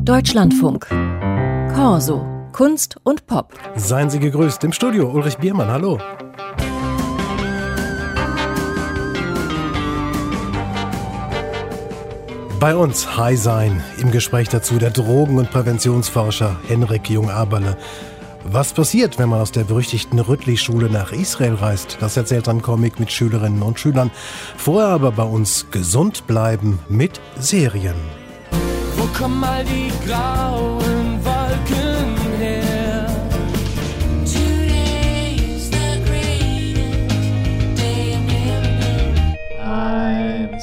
Deutschlandfunk. Corso. Kunst und Pop. Seien Sie gegrüßt. Im Studio Ulrich Biermann, hallo. Bei uns High Sein. Im Gespräch dazu der Drogen- und Präventionsforscher Henrik Jung-Aberle. Was passiert, wenn man aus der berüchtigten Rüttli-Schule nach Israel reist? Das erzählt ein Comic mit Schülerinnen und Schülern. Vorher aber bei uns gesund bleiben mit Serien. Wo kommen all die grauen Wolken her? Today's the greatest day of living. I'm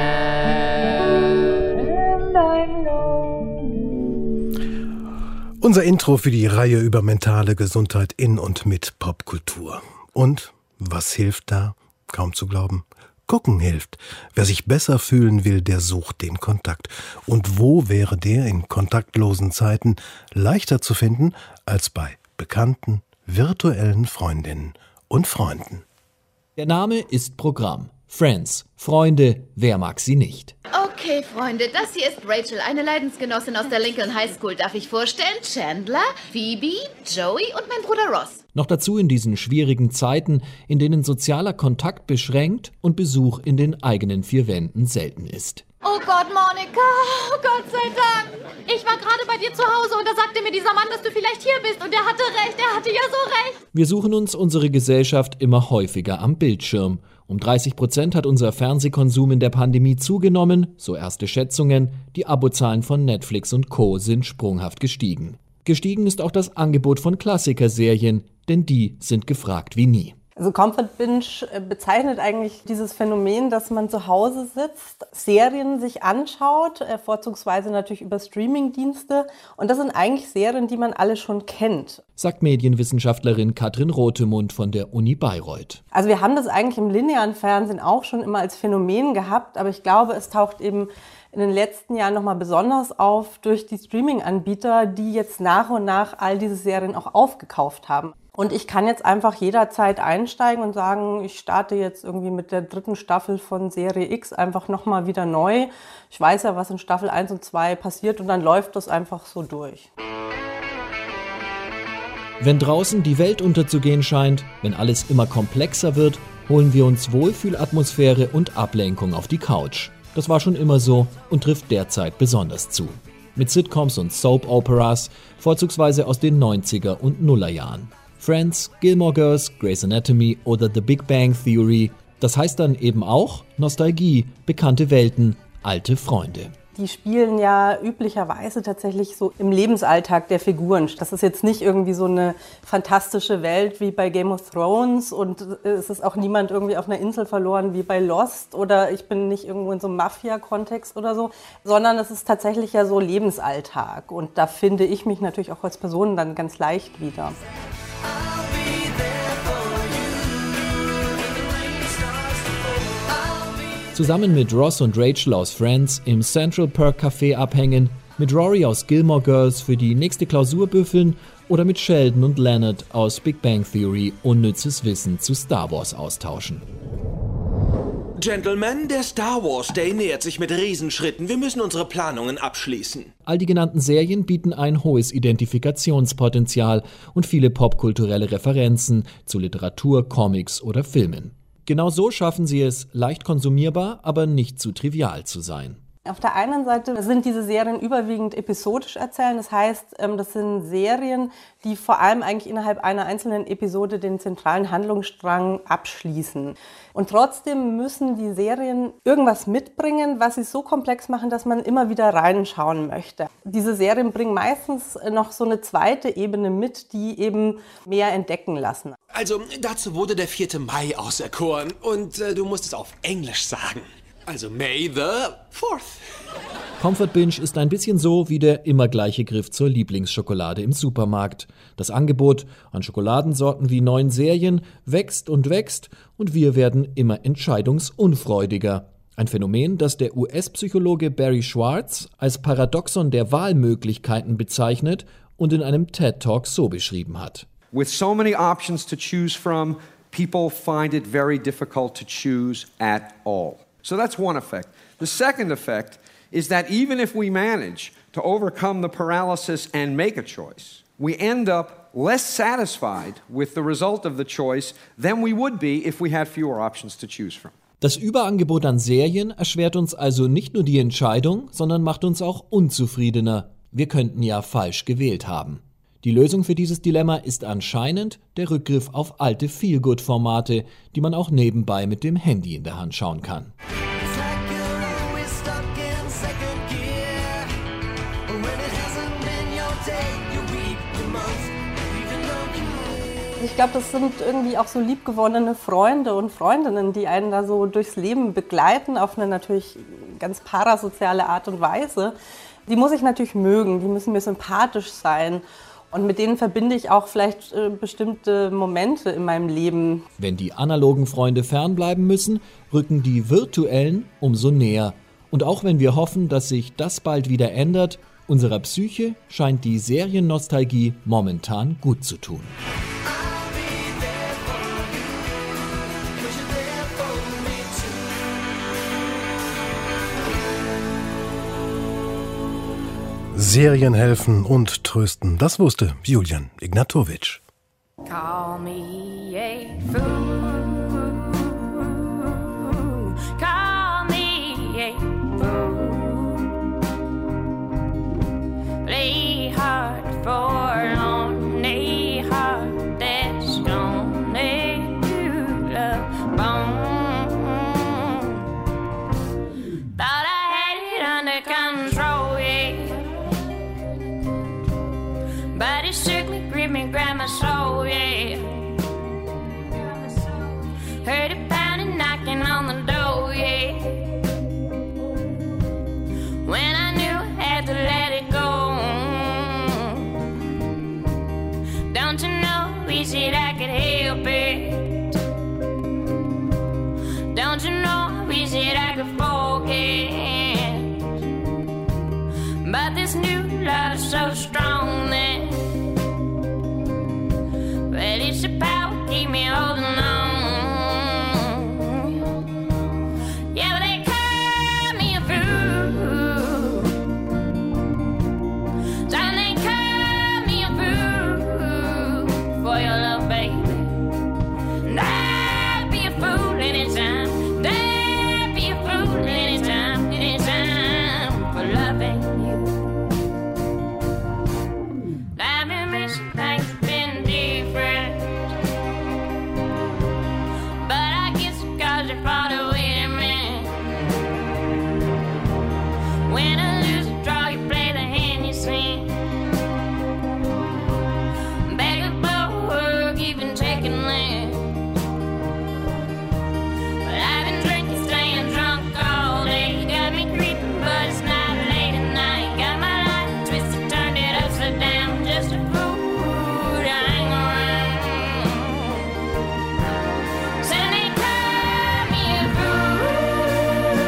sad and I'm lonely. Unser Intro für die Reihe über mentale Gesundheit in und mit Popkultur. Und was hilft da? Kaum zu glauben. Gucken hilft. Wer sich besser fühlen will, der sucht den Kontakt. Und wo wäre der in kontaktlosen Zeiten leichter zu finden als bei bekannten, virtuellen Freundinnen und Freunden? Der Name ist Programm. Friends, Freunde, wer mag sie nicht? Okay, Freunde, das hier ist Rachel, eine Leidensgenossin aus der Lincoln High School. Darf ich vorstellen? Chandler, Phoebe, Joey und mein Bruder Ross. Noch dazu in diesen schwierigen Zeiten, in denen sozialer Kontakt beschränkt und Besuch in den eigenen vier Wänden selten ist. Oh Gott, Monika, oh Gott sei Dank. Ich war gerade bei dir zu Hause und da sagte mir dieser Mann, dass du vielleicht hier bist. Und er hatte recht, er hatte ja so recht. Wir suchen uns unsere Gesellschaft immer häufiger am Bildschirm. Um 30% hat unser Fernsehkonsum in der Pandemie zugenommen, so erste Schätzungen. Die Abozahlen von Netflix und Co. sind sprunghaft gestiegen. Gestiegen ist auch das Angebot von Klassikerserien, denn die sind gefragt wie nie. Also Comfort Binge bezeichnet eigentlich dieses Phänomen, dass man zu Hause sitzt, Serien sich anschaut, vorzugsweise natürlich über Streamingdienste. Und das sind eigentlich Serien, die man alle schon kennt. Sagt Medienwissenschaftlerin Katrin Rothemund von der Uni Bayreuth. Also wir haben das eigentlich im linearen Fernsehen auch schon immer als Phänomen gehabt, aber ich glaube, es taucht eben in den letzten Jahren nochmal besonders auf durch die Streaming-Anbieter, die jetzt nach und nach all diese Serien auch aufgekauft haben. Und ich kann jetzt einfach jederzeit einsteigen und sagen, ich starte jetzt irgendwie mit der 3. Staffel von Serie X einfach nochmal wieder neu. Ich weiß ja, was in Staffel 1 und 2 passiert und dann läuft das einfach so durch. Wenn draußen die Welt unterzugehen scheint, wenn alles immer komplexer wird, holen wir uns Wohlfühlatmosphäre und Ablenkung auf die Couch. Das war schon immer so und trifft derzeit besonders zu. Mit Sitcoms und Soap-Operas, vorzugsweise aus den 90er und Nullerjahren. Friends, Gilmore Girls, Grey's Anatomy oder The Big Bang Theory. Das heißt dann eben auch Nostalgie, bekannte Welten, alte Freunde. Die spielen ja üblicherweise tatsächlich so im Lebensalltag der Figuren. Das ist jetzt nicht irgendwie so eine fantastische Welt wie bei Game of Thrones und es ist auch niemand irgendwie auf einer Insel verloren wie bei Lost oder ich bin nicht irgendwo in so einem Mafia-Kontext oder so, sondern es ist tatsächlich ja so Lebensalltag und da finde ich mich natürlich auch als Person dann ganz leicht wieder. Zusammen mit Ross und Rachel aus Friends im Central Perk Café abhängen, mit Rory aus Gilmore Girls für die nächste Klausur büffeln oder mit Sheldon und Leonard aus Big Bang Theory unnützes Wissen zu Star Wars austauschen. Gentlemen, der Star Wars Day nähert sich mit Riesenschritten. Wir müssen unsere Planungen abschließen. All die genannten Serien bieten ein hohes Identifikationspotenzial und viele popkulturelle Referenzen zu Literatur, Comics oder Filmen. Genau so schaffen sie es, leicht konsumierbar, aber nicht zu trivial zu sein. Auf der einen Seite sind diese Serien überwiegend episodisch erzählen. Das heißt, das sind Serien, die vor allem eigentlich innerhalb einer einzelnen Episode den zentralen Handlungsstrang abschließen. Und trotzdem müssen die Serien irgendwas mitbringen, was sie so komplex machen, dass man immer wieder reinschauen möchte. Diese Serien bringen meistens noch so eine zweite Ebene mit, die eben mehr entdecken lassen. Also, dazu wurde der 4. Mai auserkoren und du musst es auf Englisch sagen. Also May the 4th. Comfort Binge ist ein bisschen so wie der immer gleiche Griff zur Lieblingsschokolade im Supermarkt. Das Angebot an Schokoladensorten wie neuen Serien wächst und wir werden immer entscheidungsunfreudiger. Ein Phänomen, das der US-Psychologe Barry Schwartz als Paradoxon der Wahlmöglichkeiten bezeichnet und in einem TED-Talk so beschrieben hat. With so many options to choose from, people find it very difficult to choose at all. So that's one effect. The second effect is that even if we manage to overcome the paralysis and make a choice, we end up less satisfied with the result of the choice than we would be if we had fewer options to choose from. Das Überangebot an Serien erschwert uns also nicht nur die Entscheidung, sondern macht uns auch unzufriedener. Wir könnten ja falsch gewählt haben. Die Lösung für dieses Dilemma ist anscheinend der Rückgriff auf alte Feel-Good-Formate, die man auch nebenbei mit dem Handy in der Hand schauen kann. Ich glaube, das sind irgendwie auch so liebgewonnene Freunde und Freundinnen, die einen da so durchs Leben begleiten, auf eine natürlich ganz parasoziale Art und Weise. Die muss ich natürlich mögen, die müssen mir sympathisch sein. Und mit denen verbinde ich auch vielleicht bestimmte Momente in meinem Leben. Wenn die analogen Freunde fernbleiben müssen, rücken die virtuellen umso näher. Und auch wenn wir hoffen, dass sich das bald wieder ändert, unserer Psyche scheint die Seriennostalgie momentan gut zu tun. Serien helfen und trösten, das wusste Julian Ignatowicz. Call me a fool. Call me a fool. Play hard for lonely heart that's lonely to love bone. Thought I had it under control, yeah. But it shook me, gripped me, grabbed my soul, yeah. Heard it pounding, knocking on the door, yeah. When I knew I had to let it go. Don't you know, we said I could help it. Don't you know, we said I could forget. But this new love is so strong that well, it's the power keep me holding on. Yeah, but they call me a fool. Time they call me a fool for your love, baby. And I'd be a fool anytime. And I'd be a fool anytime for loving you. I've been missing things have been different, but I guess because you're far away from me. When I lose a draw, you play the hand you sing. Beg a boy, even taking land. But I've been drinking, staying drunk all day. Got me creeping, but it's not late at night. Got my life twisted, turned it upside down. Just a fool to hang around. So they call me a fool.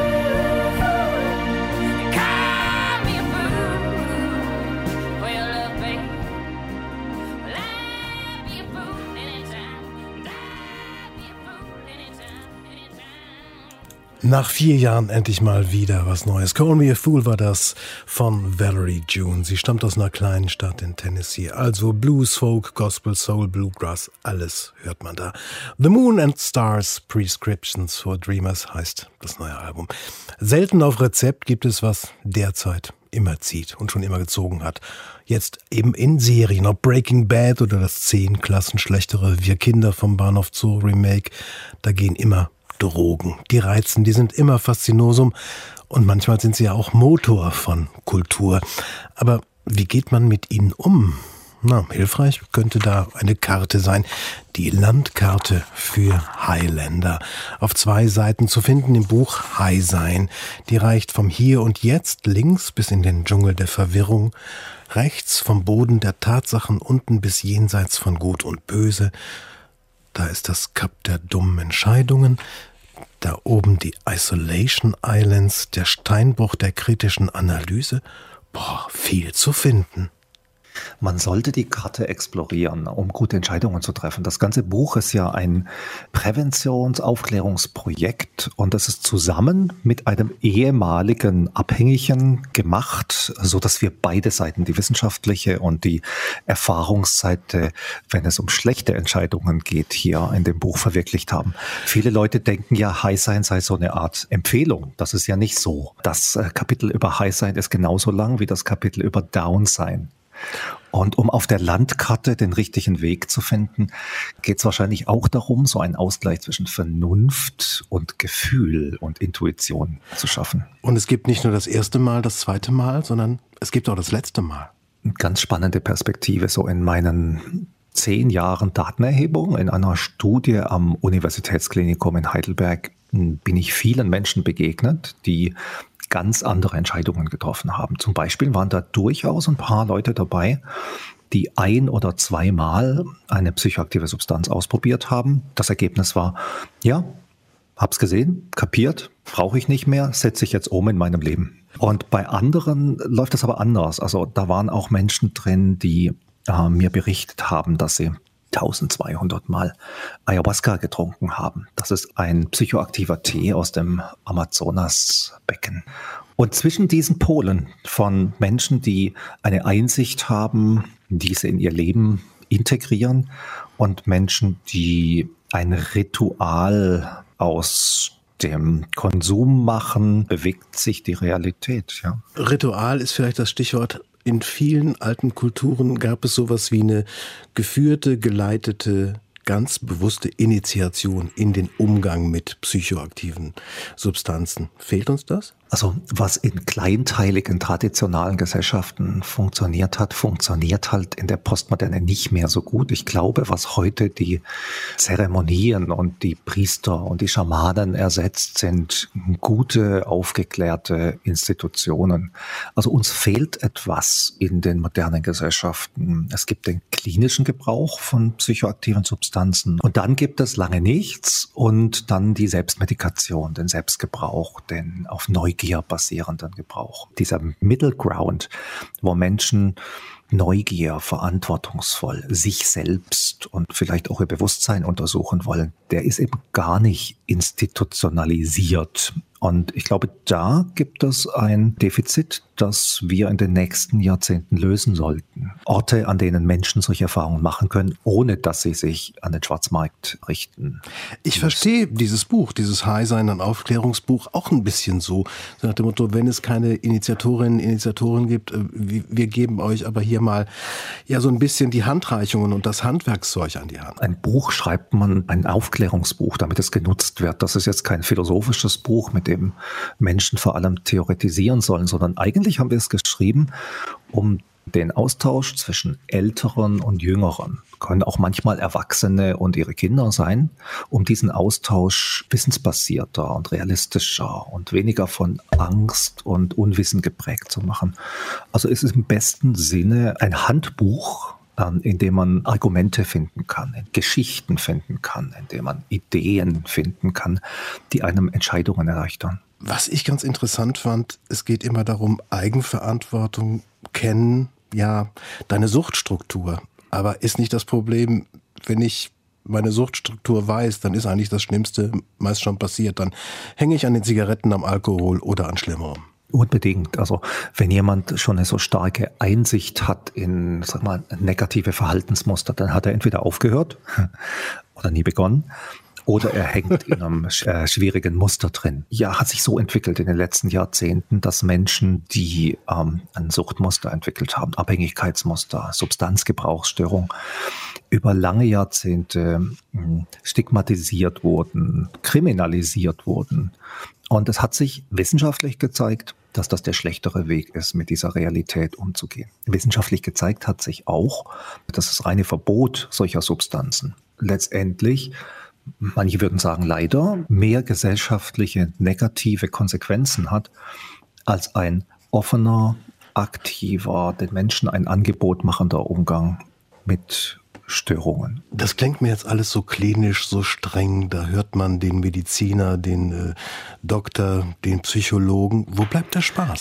They call me a fool for your love, baby. Well, I'd be a fool anytime. And I'd be a fool anytime. Nach 4 Jahren endlich mal wieder was Neues. Call Me a Fool war das von Valerie June. Sie stammt aus einer kleinen Stadt in Tennessee. Also Blues, Folk, Gospel, Soul, Bluegrass, alles hört man da. The Moon and Stars, Prescriptions for Dreamers heißt das neue Album. Selten auf Rezept gibt es, was derzeit immer zieht und schon immer gezogen hat. Jetzt eben in Serien, ob Breaking Bad oder das 10 Klassen schlechtere Wir Kinder vom Bahnhof Zoo Remake, da gehen immer Drogen. Die reizen, die sind immer Faszinosum und manchmal sind sie ja auch Motor von Kultur. Aber wie geht man mit ihnen um? Na, hilfreich könnte da eine Karte sein. Die Landkarte für Highlander. Auf 2 Seiten zu finden im Buch High Sein. Die reicht vom Hier und Jetzt links bis in den Dschungel der Verwirrung. Rechts vom Boden der Tatsachen unten bis jenseits von Gut und Böse. Da ist das Kap der dummen Entscheidungen. Da oben die Isolation Islands, der Steinbruch der kritischen Analyse. Boah, viel zu finden. Man sollte die Karte explorieren, um gute Entscheidungen zu treffen. Das ganze Buch ist ja ein Präventions-Aufklärungsprojekt und das ist zusammen mit einem ehemaligen Abhängigen gemacht, so dass wir beide Seiten, die wissenschaftliche und die Erfahrungsseite, wenn es um schlechte Entscheidungen geht, hier in dem Buch verwirklicht haben. Viele Leute denken ja, High Sein sei so eine Art Empfehlung. Das ist ja nicht so. Das Kapitel über High Sein ist genauso lang wie das Kapitel über Down Sein. Und um auf der Landkarte den richtigen Weg zu finden, geht es wahrscheinlich auch darum, so einen Ausgleich zwischen Vernunft und Gefühl und Intuition zu schaffen. Und es gibt nicht nur das erste Mal, das zweite Mal, sondern es gibt auch das letzte Mal. Eine ganz spannende Perspektive, so in meinen 10 Jahren Datenerhebung in einer Studie am Universitätsklinikum in Heidelberg bin ich vielen Menschen begegnet, die ganz andere Entscheidungen getroffen haben. Zum Beispiel waren da durchaus ein paar Leute dabei, die 1- oder 2-mal eine psychoaktive Substanz ausprobiert haben. Das Ergebnis war, ja, hab's gesehen, kapiert, brauche ich nicht mehr, setze ich jetzt um in meinem Leben. Und bei anderen läuft das aber anders. Also da waren auch Menschen drin, die mir berichtet haben, dass sie 1200 Mal Ayahuasca getrunken haben. Das ist ein psychoaktiver Tee aus dem Amazonasbecken. Und zwischen diesen Polen von Menschen, die eine Einsicht haben, diese in ihr Leben integrieren, und Menschen, die ein Ritual aus dem Konsum machen, bewegt sich die Realität. Ja. Ritual ist vielleicht das Stichwort. In vielen alten Kulturen gab es sowas wie eine geführte, geleitete, ganz bewusste Initiation in den Umgang mit psychoaktiven Substanzen. Fehlt uns das? Also was in kleinteiligen, traditionalen Gesellschaften funktioniert hat, funktioniert halt in der Postmoderne nicht mehr so gut. Ich glaube, was heute die Zeremonien und die Priester und die Schamanen ersetzt, sind gute, aufgeklärte Institutionen. Also uns fehlt etwas in den modernen Gesellschaften. Es gibt den klinischen Gebrauch von psychoaktiven Substanzen und dann gibt es lange nichts und dann die Selbstmedikation, den Selbstgebrauch, den auf Neugier basierenden Gebrauch. Dieser Middle Ground, wo Menschen Neugier, verantwortungsvoll, sich selbst und vielleicht auch ihr Bewusstsein untersuchen wollen, der ist eben gar nicht institutionalisiert. Und ich glaube, da gibt es ein Defizit, das wir in den nächsten Jahrzehnten lösen sollten. Orte, an denen Menschen solche Erfahrungen machen können, ohne dass sie sich an den Schwarzmarkt richten. Ich verstehe dieses Buch, dieses High Sein, ein Aufklärungsbuch, auch ein bisschen so nach dem Motto, wenn es keine Initiatoren gibt, wir geben euch aber hier mal ja so ein bisschen die Handreichungen und das Handwerkszeug an die Hand. Ein Buch schreibt man, ein Aufklärungsbuch, damit es genutzt wird. Das ist jetzt kein philosophisches Buch, mit dem Menschen vor allem theoretisieren sollen, sondern eigentlich haben wir es geschrieben, um den Austausch zwischen Älteren und Jüngeren, können auch manchmal Erwachsene und ihre Kinder sein, um diesen Austausch wissensbasierter und realistischer und weniger von Angst und Unwissen geprägt zu machen. Also es ist im besten Sinne ein Handbuch, in dem man Argumente finden kann, Geschichten finden kann, in dem man Ideen finden kann, die einem Entscheidungen erleichtern. Was ich ganz interessant fand, es geht immer darum, Eigenverantwortung kennen, ja, deine Suchtstruktur. Aber ist nicht das Problem, wenn ich meine Suchtstruktur weiß, dann ist eigentlich das Schlimmste meist schon passiert. Dann hänge ich an den Zigaretten, am Alkohol oder an Schlimmerem. Unbedingt. Also wenn jemand schon eine so starke Einsicht hat in, sag mal, negative Verhaltensmuster, dann hat er entweder aufgehört oder nie begonnen. Oder er hängt in einem schwierigen Muster drin. Ja, hat sich so entwickelt in den letzten Jahrzehnten, dass Menschen, die ein Suchtmuster entwickelt haben, Abhängigkeitsmuster, Substanzgebrauchsstörung, über lange Jahrzehnte stigmatisiert wurden, kriminalisiert wurden. Und es hat sich wissenschaftlich gezeigt, dass das der schlechtere Weg ist, mit dieser Realität umzugehen. Wissenschaftlich gezeigt hat sich auch, dass das reine Verbot solcher Substanzen letztendlich, manche würden sagen leider, mehr gesellschaftliche negative Konsequenzen hat, als ein offener, aktiver, den Menschen ein Angebot machender Umgang mit Störungen. Das klingt mir jetzt alles so klinisch, so streng. Da hört man den Mediziner, den Doktor, den Psychologen. Wo bleibt der Spaß?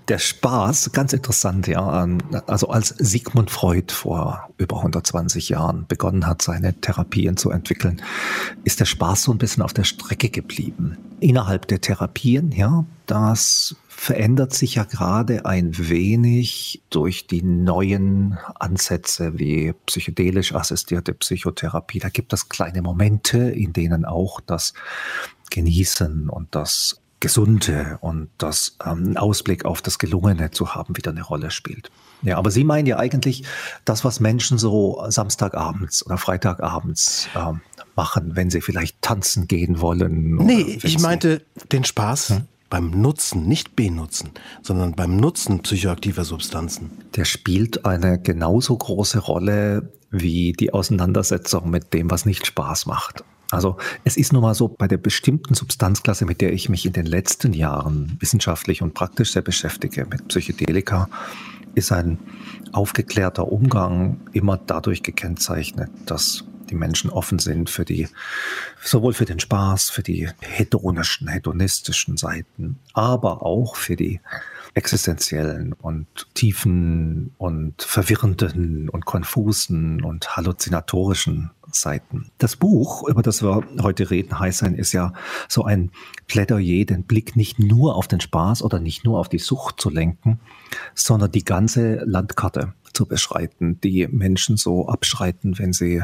Der Spaß, ganz interessant, ja. Also als Sigmund Freud vor über 120 Jahren begonnen hat, seine Therapien zu entwickeln, ist der Spaß so ein bisschen auf der Strecke geblieben. Innerhalb der Therapien, ja, das verändert sich ja gerade ein wenig durch die neuen Ansätze wie psychedelisch assistierte Psychotherapie. Da gibt es kleine Momente, in denen auch das Genießen und das Gesunde und das Ausblick auf das Gelungene zu haben wieder eine Rolle spielt. Ja, aber Sie meinen ja eigentlich das, was Menschen so Samstagabends oder Freitagabends machen, wenn sie vielleicht tanzen gehen wollen. Nee, ich meinte den Spaß beim Nutzen, nicht benutzen, sondern beim Nutzen psychoaktiver Substanzen. Der spielt eine genauso große Rolle wie die Auseinandersetzung mit dem, was nicht Spaß macht. Also es ist nun mal so, bei der bestimmten Substanzklasse, mit der ich mich in den letzten Jahren wissenschaftlich und praktisch sehr beschäftige, mit Psychedelika, ist ein aufgeklärter Umgang immer dadurch gekennzeichnet, dass die Menschen offen sind sowohl für den Spaß, für die hedonistischen Seiten, aber auch für die existenziellen und tiefen und verwirrenden und konfusen und halluzinatorischen Seiten. Das Buch, über das wir heute reden, heißt ist ja so ein Plädoyer, den Blick nicht nur auf den Spaß oder nicht nur auf die Sucht zu lenken, sondern die ganze Landkarte zu beschreiten, die Menschen so abschreiten, wenn sie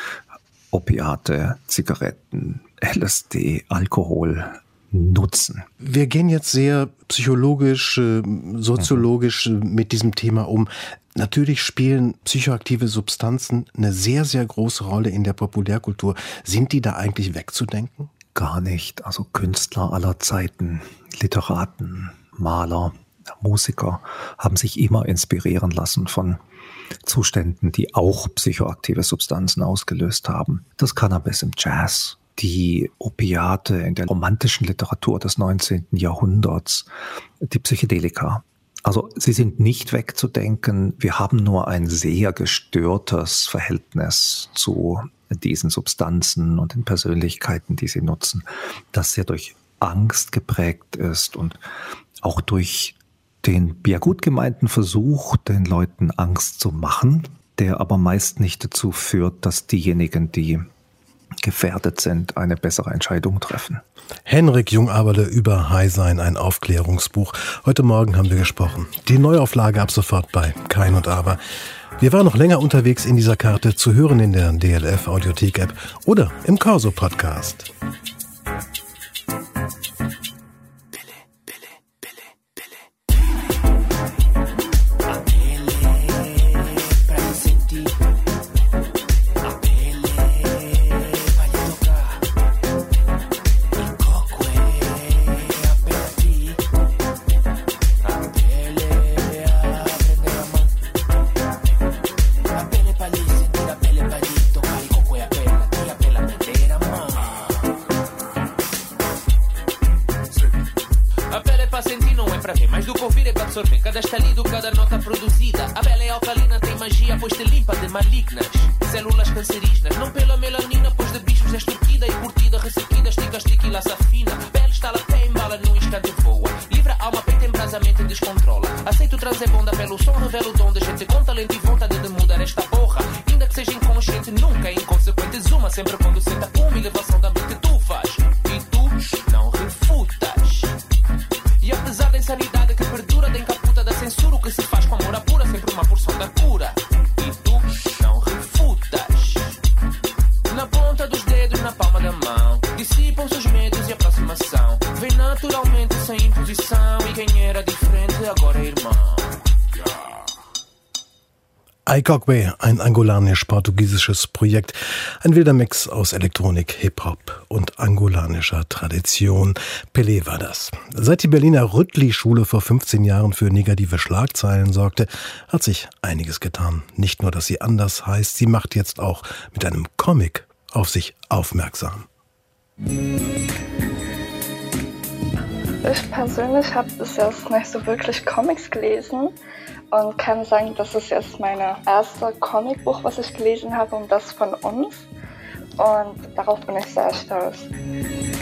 Opiate, Zigaretten, LSD, Alkohol nutzen. Wir gehen jetzt sehr psychologisch, soziologisch mit diesem Thema um. Natürlich spielen psychoaktive Substanzen eine sehr, sehr große Rolle in der Populärkultur. Sind die da eigentlich wegzudenken? Gar nicht. Also Künstler aller Zeiten, Literaten, Maler, Musiker haben sich immer inspirieren lassen von Zuständen, die auch psychoaktive Substanzen ausgelöst haben. Das Cannabis im Jazz, die Opiate in der romantischen Literatur des 19. Jahrhunderts, die Psychedelika. Also sie sind nicht wegzudenken. Wir haben nur ein sehr gestörtes Verhältnis zu diesen Substanzen und den Persönlichkeiten, die sie nutzen, das sehr durch Angst geprägt ist und auch durch den ja gut gemeinten Versuch, den Leuten Angst zu machen, der aber meist nicht dazu führt, dass diejenigen, die gefährdet sind, eine bessere Entscheidung treffen. Henrik Jungaberle über High Sein, ein Aufklärungsbuch. Heute Morgen haben wir gesprochen. Die Neuauflage ab sofort bei Kein und Aber. Wir waren noch länger unterwegs in dieser Karte, zu hören in der DLF Audiothek App oder im Corso Podcast. Cada estalido, cada nota produzida. A pele é alcalina, tem magia, pois te limpa de malignas células cancerígenas. Não pela melanina, pois de bichos és turquida e curtida, ressequida, estica, estica e laça fina. Pele está lá, pé embala, num instante voa. Livra alma, peita embrasamente e descontrola. Aceito trazer bom da pelo som, revela o dom da gente com talento e vontade de mudar esta porra. Ainda que seja inconsciente, nunca é inconsequente. Zuma sempre quando senta uma elevação da mente tu faz. E tu não refutas. E apesar da insanidade que perdura, da encaputa da censura, o que se faz com amor apura, sempre uma porção da cura. E tu não refutas. Na ponta dos dedos, na palma da mão, dissipam-se os medos e aproximação. Vem naturalmente, sem imposição. E quem era diferente, agora é irmão. Aikokwe, ein angolanisch-portugiesisches Projekt. Ein wilder Mix aus Elektronik, Hip-Hop und angolanischer Tradition. Pelé war das. Seit die Berliner Rüttli-Schule vor 15 Jahren für negative Schlagzeilen sorgte, hat sich einiges getan. Nicht nur, dass sie anders heißt, sie macht jetzt auch mit einem Comic auf sich aufmerksam. Ich persönlich habe bis jetzt nicht so wirklich Comics gelesen. Und kann sagen, das ist jetzt mein erstes Comicbuch, was ich gelesen habe, und das von uns. Und darauf bin ich sehr stolz.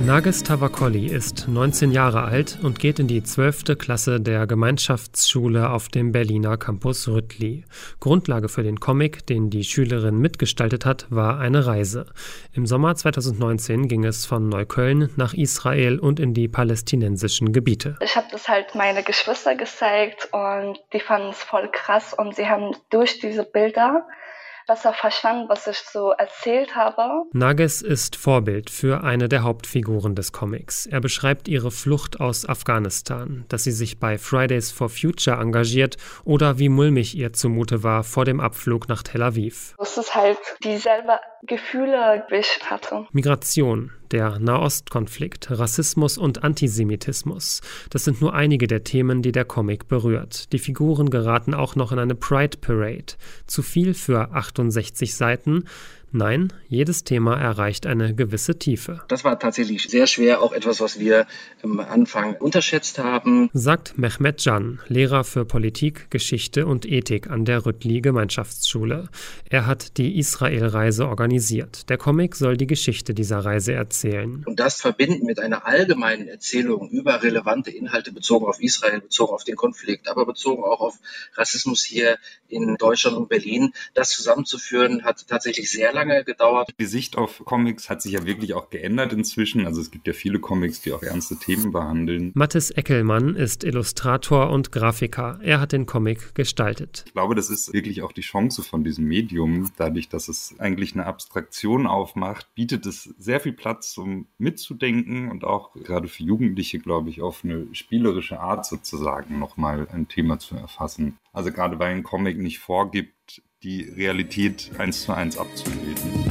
Nargis Tavakoli ist 19 Jahre alt und geht in die 12. Klasse der Gemeinschaftsschule auf dem Berliner Campus Rüttli. Grundlage für den Comic, den die Schülerin mitgestaltet hat, war eine Reise. Im Sommer 2019 ging es von Neukölln nach Israel und in die palästinensischen Gebiete. Ich habe das halt meine Geschwister gezeigt und die fanden es voll krass und sie haben durch diese Bilder besser verstanden, was ich so erzählt habe. Nargis ist Vorbild für eine der Hauptfiguren des Comics. Er beschreibt ihre Flucht aus Afghanistan, dass sie sich bei Fridays for Future engagiert oder wie mulmig ihr zumute war vor dem Abflug nach Tel Aviv. Das ist halt dieselbe Gefühle, wie ich hatte. Migration, der Nahostkonflikt, Rassismus und Antisemitismus. Das sind nur einige der Themen, die der Comic berührt. Die Figuren geraten auch noch in eine Pride Parade. Zu viel für 68 Seiten. Nein, jedes Thema erreicht eine gewisse Tiefe. Das war tatsächlich sehr schwer, auch etwas, was wir am Anfang unterschätzt haben. Sagt Mehmet Can, Lehrer für Politik, Geschichte und Ethik an der Rüttli Gemeinschaftsschule. Er hat die Israel-Reise organisiert. Der Comic soll die Geschichte dieser Reise erzählen. Und das verbinden mit einer allgemeinen Erzählung über relevante Inhalte bezogen auf Israel, bezogen auf den Konflikt, aber bezogen auch auf Rassismus hier in Deutschland und Berlin. Das zusammenzuführen hat tatsächlich sehr lange gedauert. Die Sicht auf Comics hat sich ja wirklich auch geändert inzwischen. Also es gibt ja viele Comics, die auch ernste Themen behandeln. Mathis Eckelmann ist Illustrator und Grafiker. Er hat den Comic gestaltet. Ich glaube, das ist wirklich auch die Chance von diesem Medium. Dadurch, dass es eigentlich eine Abstraktion aufmacht, bietet es sehr viel Platz, um mitzudenken und auch gerade für Jugendliche, glaube ich, auf eine spielerische Art sozusagen nochmal ein Thema zu erfassen. Also gerade weil ein Comic nicht vorgibt, die Realität 1:1 abzubilden.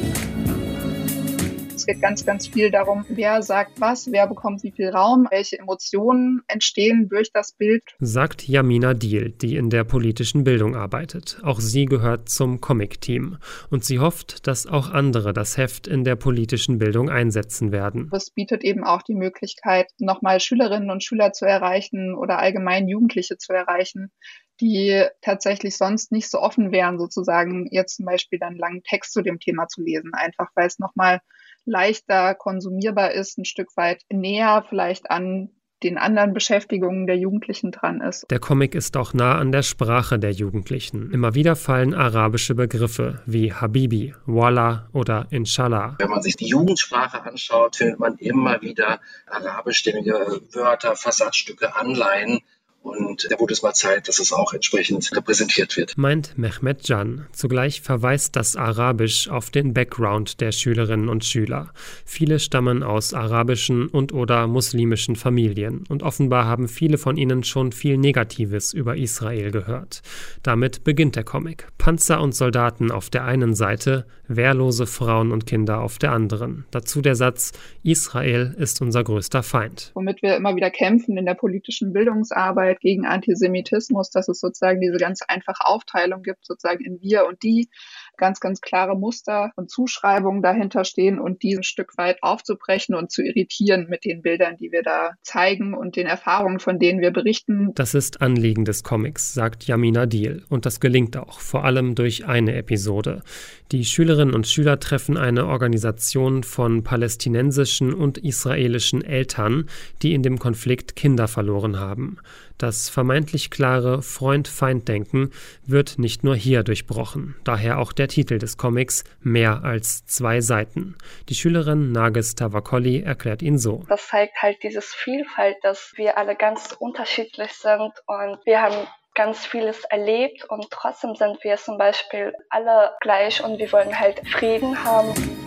Es geht ganz, ganz viel darum, wer sagt was, wer bekommt wie viel Raum, welche Emotionen entstehen durch das Bild. Sagt Yamina Diehl, die in der politischen Bildung arbeitet. Auch sie gehört zum Comic-Team. Und sie hofft, dass auch andere das Heft in der politischen Bildung einsetzen werden. Es bietet eben auch die Möglichkeit, nochmal Schülerinnen und Schüler zu erreichen oder allgemein Jugendliche zu erreichen, die tatsächlich sonst nicht so offen wären, sozusagen jetzt zum Beispiel dann einen langen Text zu dem Thema zu lesen, einfach weil es nochmal leichter konsumierbar ist, ein Stück weit näher vielleicht an den anderen Beschäftigungen der Jugendlichen dran ist. Der Comic ist auch nah an der Sprache der Jugendlichen. Immer wieder fallen arabische Begriffe wie Habibi, Wallah oder Inshallah. Wenn man sich die Jugendsprache anschaut, findet man immer wieder arabischstämmige Wörter, Versatzstücke, Anleihen. Und da wurde es mal Zeit, dass es auch entsprechend repräsentiert wird. Meint Mehmet Can. Zugleich verweist das Arabisch auf den Background der Schülerinnen und Schüler. Viele stammen aus arabischen und/oder muslimischen Familien und offenbar haben viele von ihnen schon viel Negatives über Israel gehört. Damit beginnt der Comic. Panzer und Soldaten auf der einen Seite, wehrlose Frauen und Kinder auf der anderen. Dazu der Satz: Israel ist unser größter Feind. Womit wir immer wieder kämpfen in der politischen Bildungsarbeit gegen Antisemitismus, dass es sozusagen diese ganz einfache Aufteilung gibt, sozusagen in wir und die, ganz, ganz klare Muster und Zuschreibungen dahinter stehen und die ein Stück weit aufzubrechen und zu irritieren mit den Bildern, die wir da zeigen und den Erfahrungen, von denen wir berichten. Das ist Anliegen des Comics, sagt Yamina Diehl. Und das gelingt auch, vor allem durch eine Episode. Die Schülerinnen und Schüler treffen eine Organisation von palästinensischen und israelischen Eltern, die in dem Konflikt Kinder verloren haben. Das vermeintlich klare Freund-Feind-Denken wird nicht nur hier durchbrochen. Daher auch der Titel des Comics Mehr als 2 Seiten. Die Schülerin Nargis Tavakoli erklärt ihn so. Das zeigt halt dieses Vielfalt, dass wir alle ganz unterschiedlich sind und wir haben ganz vieles erlebt und trotzdem sind wir zum Beispiel alle gleich und wir wollen halt Frieden haben.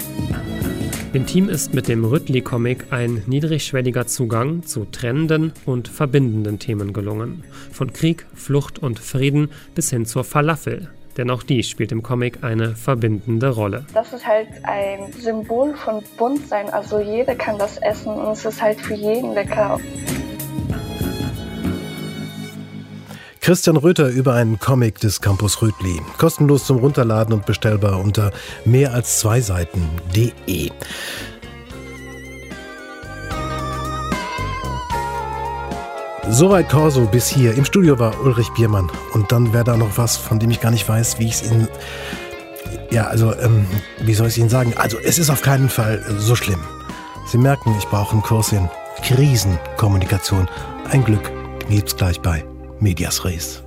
Dem Team ist mit dem Rüttli-Comic ein niedrigschwelliger Zugang zu trennenden und verbindenden Themen gelungen. Von Krieg, Flucht und Frieden bis hin zur Falafel. Denn auch die spielt im Comic eine verbindende Rolle. Das ist halt ein Symbol von Buntsein. Also jeder kann das essen und es ist halt für jeden lecker. Christian Röther über einen Comic des Campus Rüttli. Kostenlos zum Runterladen und bestellbar unter mehralszweiseiten.de. Soweit Corso bis hier. Im Studio war Ulrich Biermann. Und dann wäre da noch was, von dem ich gar nicht weiß, wie ich es Ihnen... Ja, also, wie soll ich es Ihnen sagen? Also, es ist auf keinen Fall so schlimm. Sie merken, ich brauche einen Kurs in Krisenkommunikation. Ein Glück gibt's gleich bei Medias Res.